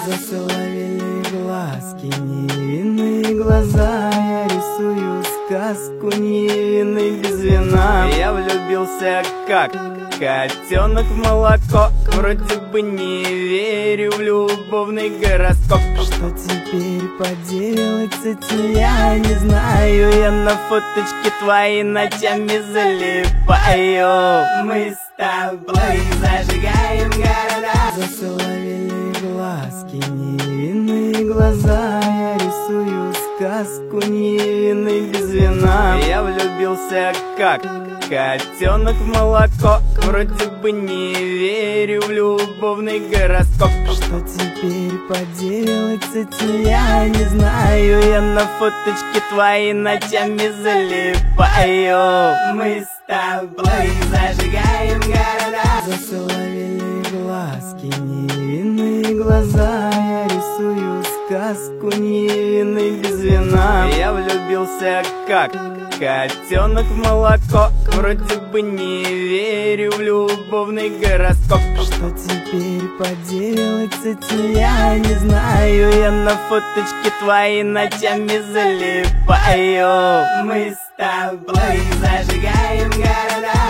Засоловели глазки, невинные глаза. Я рисую сказку невинный без вина. Я влюбился как котенок в молоко. Вроде бы не верю в любовный гороскоп. Что теперь поделать с этим, я не знаю. Я на фоточке твои ночами залипаю. Мы с тобой зажигаем города. Засоловели глазки, невинные глаза. Я рисую сказку невинный без вина. Я влюбился как котенок в молоко. Вроде бы не верю в любовный гороскоп. Что теперь поделать с этим, я не знаю. Я на фоточке твои ночами залипаю. Мы с тобой зажигаем города. Засоловели глазки, невинные глаза. Я рисую сказку невинный без вина. Я влюбился как котенок в молоко. Вроде бы не верю в любовный гороскоп. Что теперь поделать с этим, я не знаю. Я на фоточке твои ночами залипаю. Мы с тобой зажигаем города.